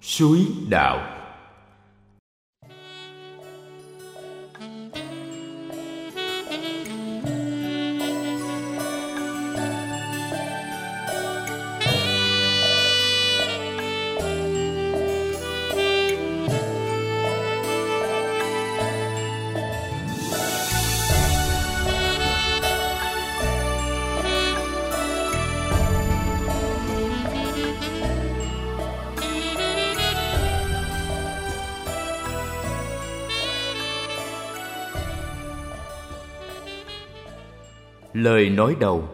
Suối đạo. Lời nói đầu.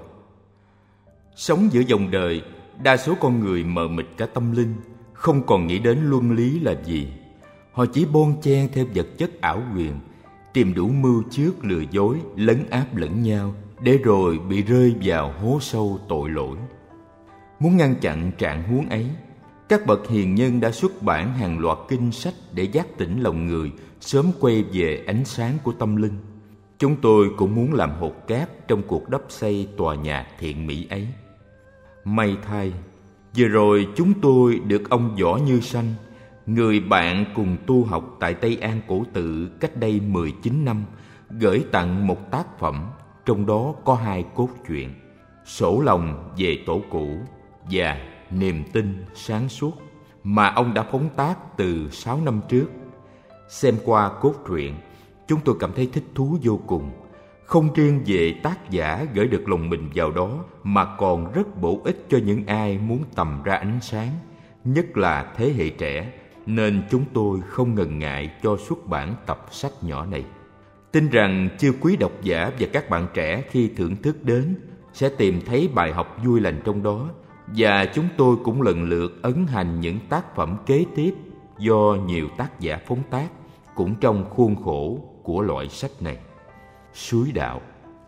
Sống giữa dòng đời, đa số con người mờ mịt cả tâm linh, không còn nghĩ đến luân lý là gì. Họ chỉ bon chen theo vật chất ảo quyền, tìm đủ mưu trước lừa dối, lấn áp lẫn nhau, để rồi bị rơi vào hố sâu tội lỗi. Muốn ngăn chặn trạng huống ấy, các bậc hiền nhân đã xuất bản hàng loạt kinh sách để giác tỉnh lòng người, sớm quay về ánh sáng của tâm linh. Chúng tôi cũng muốn làm hột cát trong cuộc đắp xây tòa nhà thiện mỹ ấy. May thay, vừa rồi chúng tôi được ông Võ Như Sanh, người bạn cùng tu học tại Tây An Cổ Tự cách đây 19 năm, gửi tặng một tác phẩm, trong đó có 2 cốt truyện: Sổ lòng về tổ cũ và Niềm tin sáng suốt, mà ông đã phóng tác từ 6 năm trước. Xem qua cốt truyện, chúng tôi cảm thấy thích thú vô cùng. Không riêng về tác giả gửi được lòng mình vào đó, mà còn rất bổ ích cho những ai muốn tầm ra ánh sáng, nhất là thế hệ trẻ, nên chúng tôi không ngần ngại cho xuất bản tập sách nhỏ này. Tin rằng chư quý độc giả và các bạn trẻ khi thưởng thức đến sẽ tìm thấy bài học vui lành trong đó, và chúng tôi cũng lần lượt ấn hành những tác phẩm kế tiếp do nhiều tác giả phóng tác, cũng trong khuôn khổ của loại sách này. Suối đạo.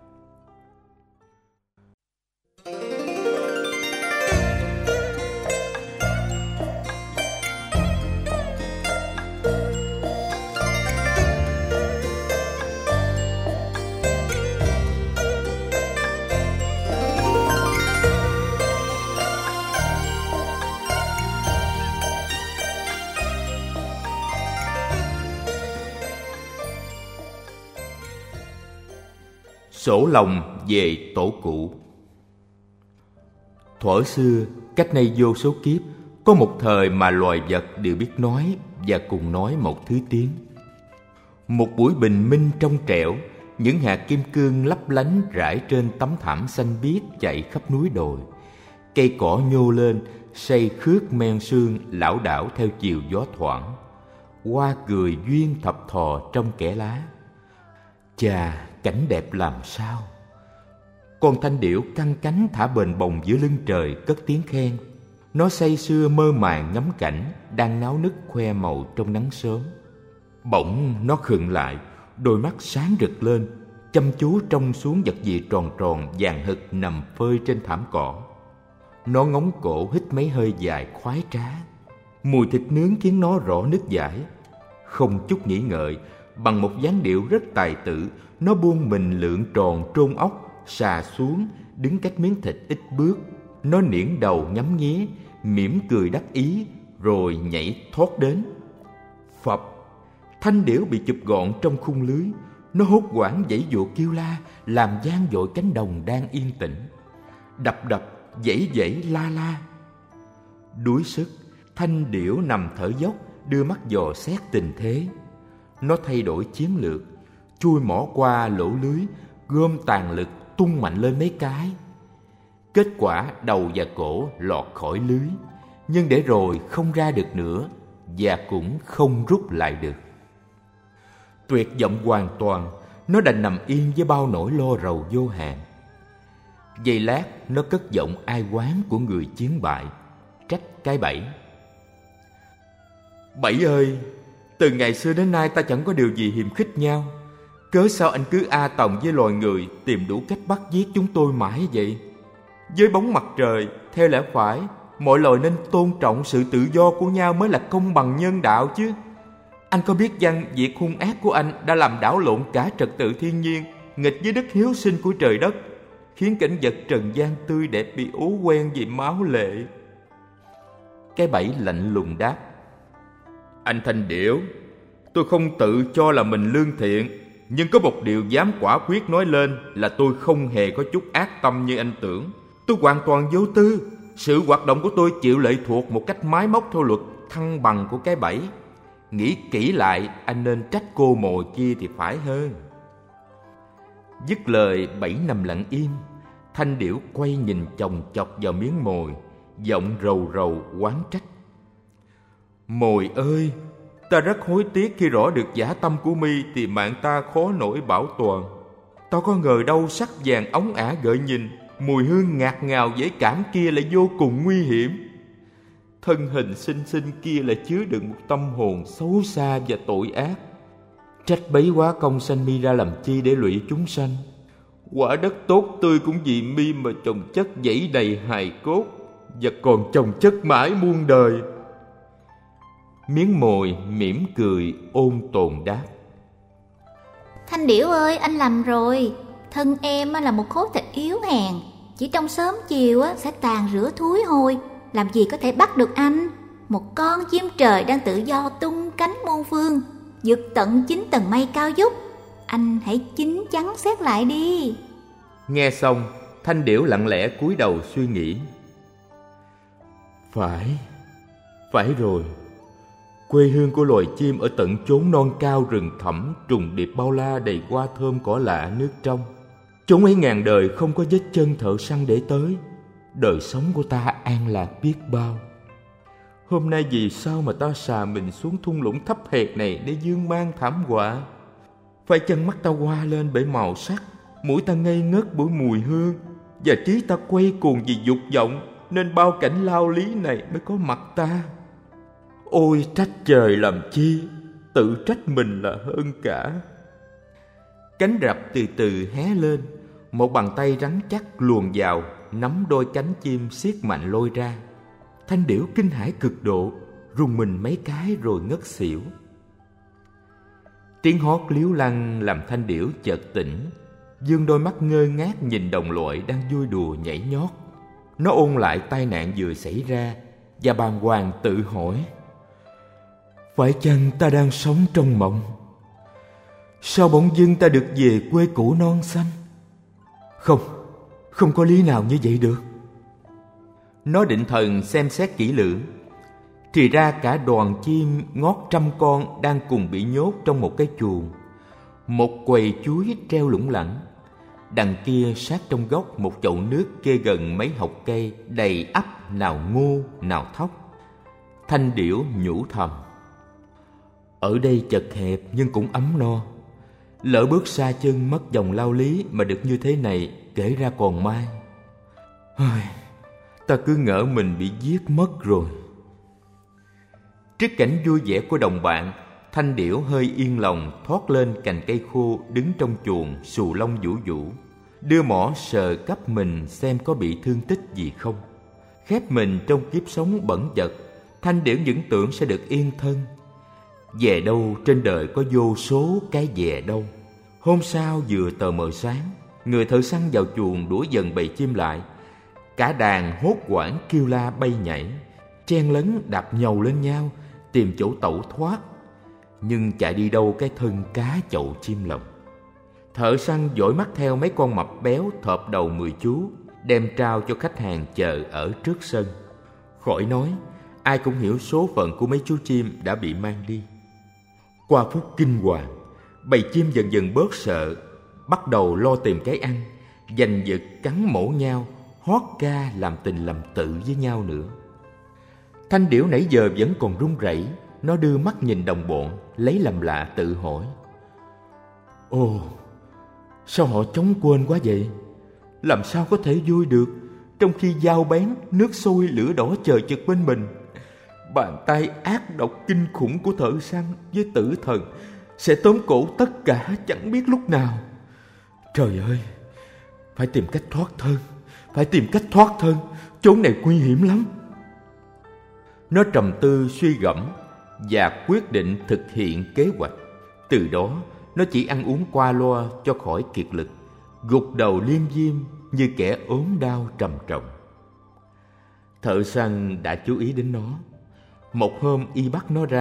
Sổ lòng về tổ cũ. Thuở xưa, cách nay vô số kiếp, có một thời mà loài vật đều biết nói và cùng nói một thứ tiếng. Một buổi bình minh trong trẻo, những hạt kim cương lấp lánh rải trên tấm thảm xanh biếc chạy khắp núi đồi. Cây cỏ nhô lên, xây khước men sương lảo đảo theo chiều gió thoảng. Hoa cười duyên thập thò trong kẽ lá. Chà, cảnh đẹp làm sao! Con thanh điểu căng cánh thả bềnh bồng giữa lưng trời cất tiếng khen. Nó say sưa mơ màng ngắm cảnh đang náo nức khoe màu trong nắng sớm. Bỗng nó khựng lại, đôi mắt sáng rực lên, chăm chú trông xuống vật gì tròn tròn vàng hực nằm phơi trên thảm cỏ. Nó ngóng cổ hít mấy hơi dài khoái trá. Mùi thịt nướng khiến nó rõ nứt dãi. Không chút nghĩ ngợi, bằng một dáng điệu rất tài tử, nó buông mình lượn tròn trôn ốc, xà xuống, đứng cách miếng thịt ít bước. Nó niễn đầu ngắm nghía, mỉm cười đắc ý, rồi nhảy thoát đến. Phập! Thanh điểu bị chụp gọn trong khung lưới. Nó hốt hoảng giãy giụa kêu la, làm vang dội cánh đồng đang yên tĩnh. Đập đập, giãy giãy la la. Đuối sức, thanh điểu nằm thở dốc, đưa mắt dò xét tình thế. Nó thay đổi chiến lược, chui mỏ qua lỗ lưới, gom tàn lực tung mạnh lên mấy cái. Kết quả đầu và cổ lọt khỏi lưới, nhưng để rồi không ra được nữa, và cũng không rút lại được. Tuyệt vọng hoàn toàn, nó đành nằm yên với bao nỗi lo rầu vô hạn. Giây lát, nó cất giọng ai oán của người chiến bại, trách cái Bảy. Bảy ơi! Từ ngày xưa đến nay ta chẳng có điều gì hiềm khích nhau. Cớ sao anh cứ a tòng với loài người, tìm đủ cách bắt giết chúng tôi mãi vậy? Dưới bóng mặt trời, theo lẽ phải, mọi loài nên tôn trọng sự tự do của nhau mới là công bằng nhân đạo chứ. Anh có biết chăng việc hung ác của anh đã làm đảo lộn cả trật tự thiên nhiên, nghịch với đức hiếu sinh của trời đất, khiến cảnh vật trần gian tươi đẹp bị ố quen vì máu lệ. Cái Bảy lạnh lùng đáp. Anh Thanh Điểu, tôi không tự cho là mình lương thiện, nhưng có một điều dám quả quyết nói lên là tôi không hề có chút ác tâm như anh tưởng. Tôi hoàn toàn vô tư. Sự hoạt động của tôi chịu lệ thuộc một cách máy móc theo luật thăng bằng của cái bẫy. Nghĩ kỹ lại, anh nên trách cô mồi kia thì phải hơn. Dứt lời, bẫy nằm lặng im. Thanh Điểu quay nhìn chòng chọc vào miếng mồi, giọng rầu rầu oán trách. Mồi ơi, ta rất hối tiếc khi rõ được dã tâm của mi thì mạng ta khó nổi bảo toàn. Ta có ngờ đâu sắc vàng óng ả gợi nhìn, mùi hương ngạt ngào dễ cảm kia lại vô cùng nguy hiểm. Thân hình xinh xinh kia lại chứa đựng một tâm hồn xấu xa và tội ác. Trách bấy quá công sanh mi ra làm chi để lụy chúng sanh. Quả đất tốt tươi cũng vì mi mà chồng chất dẫy đầy hài cốt, và còn chồng chất mãi muôn đời. Miếng mồi mỉm cười ôn tồn đáp. Thanh Điểu ơi, anh lầm rồi. Thân em là một khối thịt yếu hèn, chỉ trong sớm chiều sẽ tàn rửa thúi hôi, làm gì có thể bắt được anh. Một con chim trời đang tự do tung cánh muôn phương, vượt tận 9 tầng mây cao vút. Anh hãy chín chắn xét lại đi. Nghe xong, Thanh Điểu lặng lẽ cúi đầu suy nghĩ. Phải rồi. Quê hương của loài chim ở tận chốn non cao rừng thẳm, trùng điệp bao la đầy hoa thơm cỏ lạ nước trong. Chốn ấy ngàn đời không có vết chân thợ săn để tới. Đời sống của ta an lạc biết bao. Hôm nay vì sao mà ta xà mình xuống thung lũng thấp hèn này để dương mang thảm họa? Phải chăng mắt ta hoa lên bởi màu sắc, mũi ta ngây ngất bởi mùi hương, và trí ta quay cuồng vì dục vọng, nên bao cảnh lao lý này mới có mặt ta? Ôi trách trời làm chi, tự trách mình là hơn cả. Cánh rập từ từ hé lên, một bàn tay rắn chắc luồn vào, nắm đôi cánh chim siết mạnh lôi ra. Thanh Điểu kinh hãi cực độ, rùng mình mấy cái rồi ngất xỉu. Tiếng hót líu lăng làm Thanh Điểu chợt tỉnh, dương đôi mắt ngơ ngác nhìn đồng loại đang vui đùa nhảy nhót. Nó ôn lại tai nạn vừa xảy ra và bàng hoàng tự hỏi: phải chăng ta đang sống trong mộng? Sao bỗng dưng ta được về quê cũ non xanh? Không có lý nào như vậy được. Nó định thần xem xét kỹ lưỡng, thì ra cả đoàn chim ngót 100 con đang cùng bị nhốt trong một cái chuồng. Một quầy chuối treo lủng lẳng, đằng kia sát trong góc một chậu nước kê gần mấy hộc cây đầy ắp nào ngô nào thóc. Thanh Điểu nhủ thầm: ở đây chật hẹp nhưng cũng ấm no. Lỡ bước xa chân mất dòng lao lý mà được như thế này, kể ra còn may. Ta cứ ngỡ mình bị giết mất rồi. Trước cảnh vui vẻ của đồng bạn, Thanh Điểu hơi yên lòng thoát lên cành cây khô đứng trong chuồng xù lông vũ vũ, đưa mỏ sờ cắp mình xem có bị thương tích gì không. Khép mình trong kiếp sống bẩn dật, Thanh Điểu những tưởng sẽ được yên thân. Về đâu trên đời có vô số cái về đâu. Hôm sau vừa tờ mờ sáng, người thợ săn vào chuồng đuổi dần bầy chim lại. Cả đàn hốt hoảng kêu la bay nhảy, chen lấn đạp nhầu lên nhau, tìm chỗ tẩu thoát. Nhưng chạy đi đâu cái thân cá chậu chim lồng. Thợ săn dõi mắt theo mấy con mập béo thợp đầu 10 chú, đem trao cho khách hàng chờ ở trước sân. Khỏi nói, ai cũng hiểu số phận của mấy chú chim đã bị mang đi. Qua phút kinh hoàng, bầy chim dần dần bớt sợ, bắt đầu lo tìm cái ăn, giành giật cắn mổ nhau, hót ca làm tình làm tự với nhau nữa. Thanh Điểu nãy giờ vẫn còn run rẩy, nó đưa mắt nhìn đồng bọn, lấy làm lạ tự hỏi: ồ, sao họ chống quên quá vậy? Làm sao có thể vui được trong khi dao bén, nước sôi lửa đỏ chờ chực bên mình? Bàn tay ác độc kinh khủng của thợ săn với tử thần sẽ tóm cổ tất cả chẳng biết lúc nào. Trời ơi, phải tìm cách thoát thân, chốn này nguy hiểm lắm. Nó trầm tư suy gẫm và quyết định thực hiện kế hoạch. Từ đó, nó chỉ ăn uống qua loa cho khỏi kiệt lực, gục đầu liêm diêm như kẻ ốm đau trầm trọng. Thợ săn đã chú ý đến nó. Một hôm y bắt nó ra,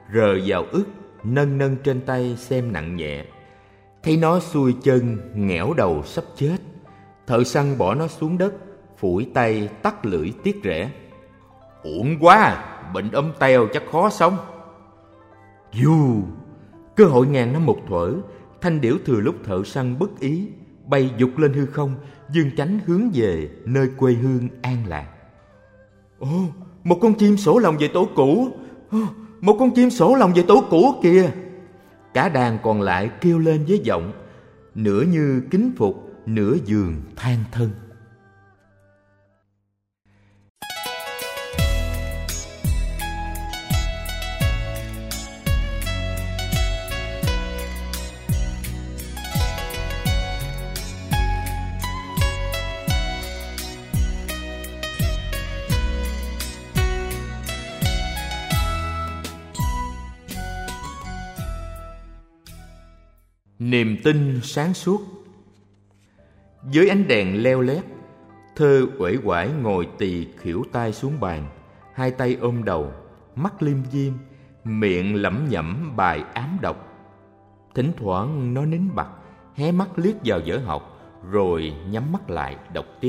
rờ vào ức, nâng nâng trên tay xem nặng nhẹ. Thấy nó xuôi chân, nghẽo đầu sắp chết, thợ săn bỏ nó xuống đất, phủi tay tắt lưỡi tiếc rẻ. Uổng quá, bệnh ốm teo chắc khó sống. Dù cơ hội ngàn năm một thuở, thanh điểu thừa lúc thợ săn bất ý bay vụt lên hư không, dương chánh hướng về nơi quê hương an lạc. Ồ, một con chim sổ lòng về tổ cũ. Một con chim sổ lòng về tổ cũ kìa. Cả đàn còn lại kêu lên với giọng nửa như kính phục, nửa dường than thân. Niềm tin sáng suốt. Dưới ánh đèn leo lét, Thơ uể oải ngồi tì khuỷu tay xuống bàn, hai tay ôm đầu, mắt liêm diêm, miệng lẩm nhẩm bài ám đọc. Thỉnh thoảng nó nín bặt, hé mắt liếc vào vở học, rồi nhắm mắt lại đọc tiếp.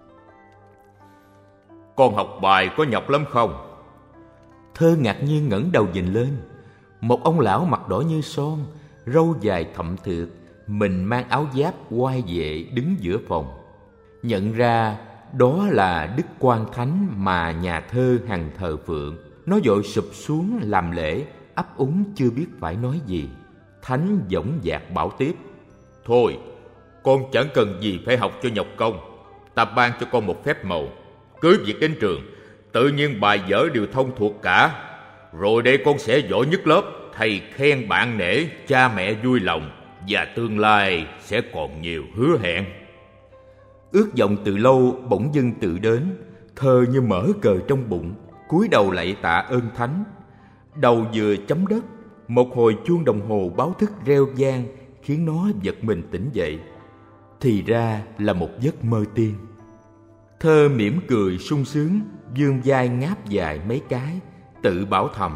Con học bài có nhọc lắm không? Thơ ngạc nhiên ngẩng đầu nhìn lên. Một ông lão mặt đỏ như son, râu dài thậm thượt, mình mang áo giáp oai vệ đứng giữa phòng. Nhận ra đó là Đức Quan Thánh mà nhà thơ hằng thờ phượng. Nó vội sụp xuống làm lễ, ấp úng chưa biết phải nói gì. Thánh dõng dạc bảo tiếp: Thôi, con chẳng cần gì phải học cho nhọc công. Ta ban cho con một phép màu. Cứ việc đến trường, tự nhiên bài vở đều thông thuộc cả. Rồi đây con sẽ giỏi nhất lớp, thầy khen bạn nể, cha mẹ vui lòng, và tương lai sẽ còn nhiều hứa hẹn. Ước vọng từ lâu bỗng dưng tự đến. Thơ như mở cờ trong bụng, cúi đầu lạy tạ ơn Thánh. Đầu vừa chấm đất, một hồi chuông đồng hồ báo thức reo vang, khiến nó giật mình tỉnh dậy. Thì ra là một giấc mơ tiên. Thơ mỉm cười sung sướng, vươn vai ngáp dài mấy cái, tự bảo thầm: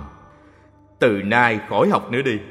Từ nay khỏi học nữa đi.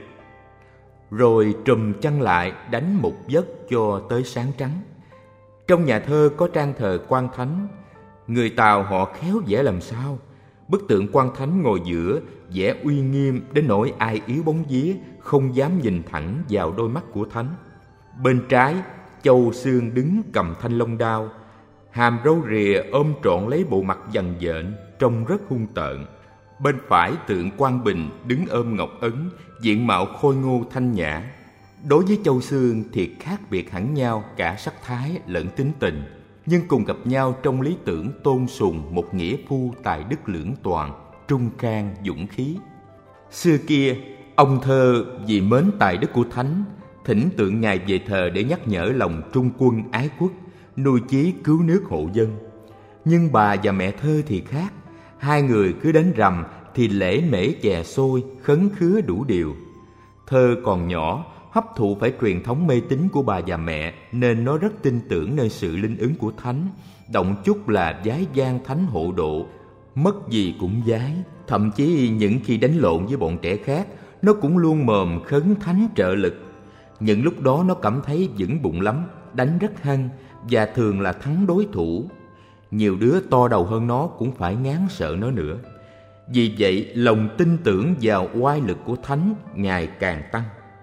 Rồi trùm chăn lại đánh một giấc cho tới sáng trắng. Trong nhà thơ có trang thờ Quan Thánh. Người Tàu họ khéo vẽ làm sao. Bức tượng Quan Thánh ngồi giữa, vẽ uy nghiêm đến nỗi ai yếu bóng vía không dám nhìn thẳng vào đôi mắt của Thánh. Bên trái, Châu Xương đứng cầm thanh long đao, hàm râu rìa ôm trọn lấy bộ mặt dằn dện, trông rất hung tợn. Bên phải tượng Quang Bình đứng ôm ngọc ấn, diện mạo khôi ngô thanh nhã. Đối với Châu Xương thì khác biệt hẳn nhau cả sắc thái lẫn tính tình, nhưng cùng gặp nhau trong lý tưởng tôn sùng một nghĩa phu tài đức lưỡng toàn, trung can dũng khí. Xưa kia, ông Thơ vì mến tài đức của Thánh, thỉnh tượng ngài về thờ để nhắc nhở lòng trung quân ái quốc, nuôi chí cứu nước hộ dân. Nhưng bà và mẹ Thơ thì khác. Hai người cứ đánh rằm thì lễ mễ chè xôi, khấn khứa đủ điều. Thơ còn nhỏ, hấp thụ phải truyền thống mê tín của bà và mẹ, nên nó rất tin tưởng nơi sự linh ứng của Thánh. Động chút là vái vang Thánh hộ độ, mất gì cũng vái. Thậm chí những khi đánh lộn với bọn trẻ khác, nó cũng luôn mồm khấn Thánh trợ lực. Những lúc đó nó cảm thấy vững bụng lắm, đánh rất hăng và thường là thắng đối thủ. Nhiều đứa to đầu hơn nó cũng phải ngán sợ nó nữa. Vì vậy lòng tin tưởng vào oai lực của Thánh ngày càng tăng.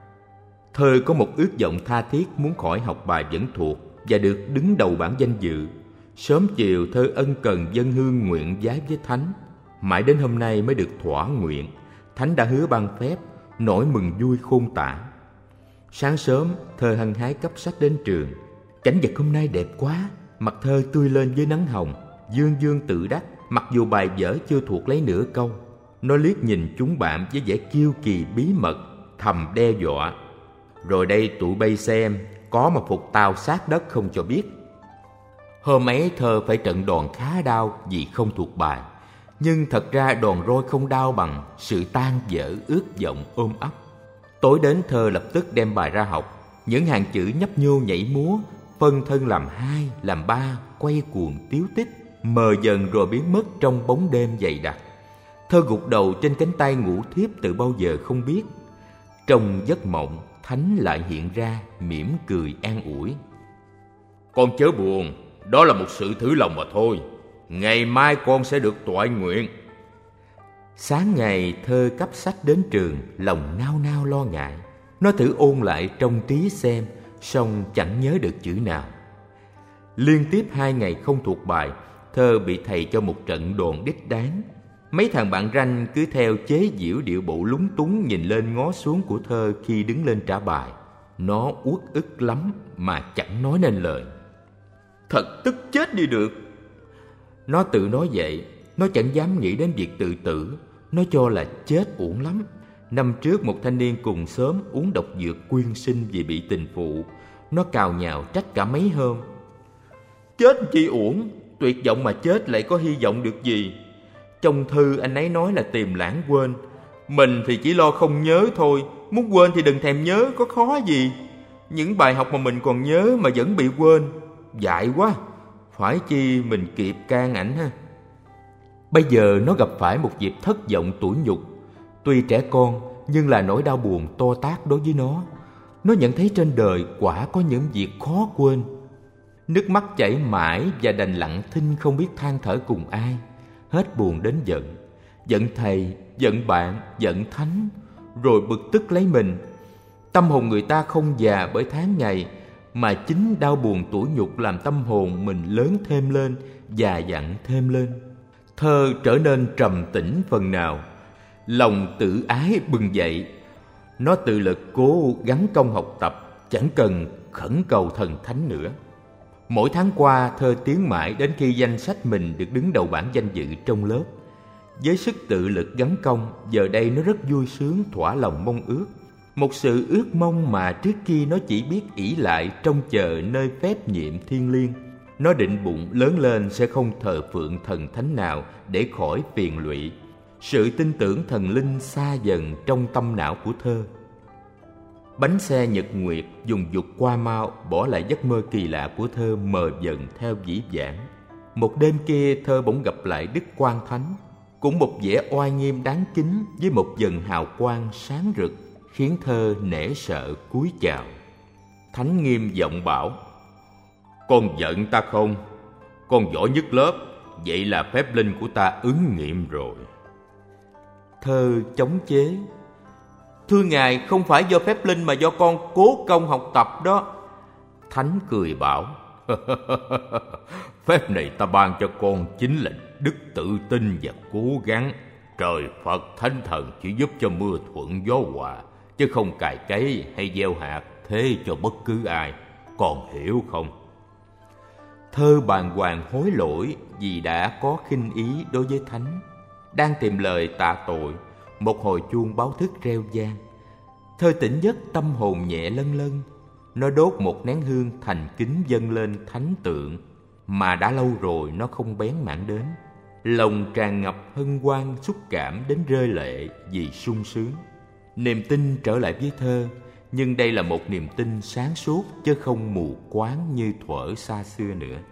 Thơ có một ước vọng tha thiết muốn khỏi học bài vẫn thuộc và được đứng đầu bảng danh dự. Sớm chiều Thơ ân cần dâng hương nguyện vái với Thánh. Mãi đến hôm nay mới được thỏa nguyện. Thánh đã hứa ban phép, nỗi mừng vui khôn tả. Sáng sớm Thơ hăng hái cắp sách đến trường. Cảnh vật hôm nay đẹp quá. Mặt Thơ tươi lên với nắng hồng, dương dương tự đắc, mặc dù bài vở chưa thuộc lấy nửa câu. Nó liếc nhìn chúng bạn với vẻ kiêu kỳ bí mật, thầm đe dọa: Rồi đây tụi bay xem, có mà phục tao sát đất không cho biết. Hôm ấy Thơ phải trận đòn khá đau vì không thuộc bài. Nhưng thật ra đòn roi không đau bằng sự tan vỡ ước vọng ôm ấp. Tối đến Thơ lập tức đem bài ra học. Những hàng chữ nhấp nhô nhảy múa, phân thân làm hai, làm ba, quay cuồng tiếu tích, mờ dần rồi biến mất trong bóng đêm dày đặc. Thơ gục đầu trên cánh tay ngủ thiếp từ bao giờ không biết. Trong giấc mộng, Thánh lại hiện ra mỉm cười an ủi. Con chớ buồn, đó là một sự thử lòng mà thôi. Ngày mai con sẽ được toại nguyện. Sáng ngày, Thơ cắp sách đến trường, lòng nao nao lo ngại. Nó thử ôn lại trong trí xem, song chẳng nhớ được chữ nào. Liên tiếp 2 ngày không thuộc bài, Thơ bị thầy cho một trận đòn đích đáng. Mấy thằng bạn ranh cứ theo chế giễu điệu bộ lúng túng nhìn lên ngó xuống của Thơ khi đứng lên trả bài. Nó uất ức lắm mà chẳng nói nên lời. Thật tức chết đi được. Nó tự nói vậy, nó chẳng dám nghĩ đến việc tự tử. Nó cho là chết uổng lắm. Năm trước một thanh niên cùng xóm uống độc dược quyên sinh vì bị tình phụ. Nó cào nhào trách cả mấy hôm. Chết chi uổng, tuyệt vọng mà chết lại có hy vọng được gì. Trong thư anh ấy nói là tìm lãng quên. Mình thì chỉ lo không nhớ thôi. Muốn quên thì đừng thèm nhớ, có khó gì. Những bài học mà mình còn nhớ mà vẫn bị quên, dại quá. Phải chi mình kịp can ảnh ha. Bây giờ nó gặp phải một dịp thất vọng tủi nhục. Tuy trẻ con nhưng là nỗi đau buồn to tát đối với nó. Nó nhận thấy trên đời quả có những việc khó quên. Nước mắt chảy mãi và đành lặng thinh không biết than thở cùng ai. Hết buồn đến giận. Giận thầy, giận bạn, giận Thánh. Rồi bực tức lấy mình. Tâm hồn người ta không già bởi tháng ngày, mà chính đau buồn tủi nhục làm tâm hồn mình lớn thêm lên, già dặn thêm lên. Thơ trở nên trầm tĩnh phần nào. Lòng tự ái bừng dậy. Nó tự lực cố gắng công học tập, chẳng cần khẩn cầu thần thánh nữa. Mỗi tháng qua, Thơ tiến mãi đến khi danh sách mình được đứng đầu bảng danh dự trong lớp. Với sức tự lực gắn công, giờ đây nó rất vui sướng thỏa lòng mong ước. Một sự ước mong mà trước kia nó chỉ biết ỷ lại trông chờ nơi phép nhiệm thiêng liêng. Nó định bụng lớn lên sẽ không thờ phượng thần thánh nào để khỏi phiền lụy. Sự tin tưởng thần linh xa dần trong tâm não của Thơ. Bánh xe nhật nguyệt dùng dục qua mau, bỏ lại giấc mơ kỳ lạ của Thơ mờ dần theo dĩ vãng. Một đêm kia, Thơ bỗng gặp lại Đức Quan Thánh, cũng một vẻ oai nghiêm đáng kính với một vầng hào quang sáng rực, khiến Thơ nể sợ cúi chào. Thánh nghiêm giọng bảo: Con giận ta không? Con giỏi nhất lớp, vậy là phép linh của ta ứng nghiệm rồi. Thơ chống chế: Thưa ngài, không phải do phép linh mà do con cố công học tập đó. Thánh cười bảo: Phép này ta ban cho con chính là đức tự tin và cố gắng. Trời Phật Thánh Thần chỉ giúp cho mưa thuận gió hòa, chứ không cày cấy hay gieo hạt thế cho bất cứ ai. Con hiểu không? Thơ bàng hoàng hối lỗi vì đã có khinh ý đối với Thánh. Đang tìm lời tạ tội, một hồi chuông báo thức reo vang. Thơ tỉnh giấc, tâm hồn nhẹ lân lân. Nó đốt một nén hương thành kính dâng lên thánh tượng mà đã lâu rồi nó không bén mảng đến. Lòng tràn ngập hân hoan xúc cảm đến rơi lệ vì sung sướng. Niềm tin trở lại với Thơ, nhưng đây là một niềm tin sáng suốt chứ không mù quáng như thuở xa xưa nữa.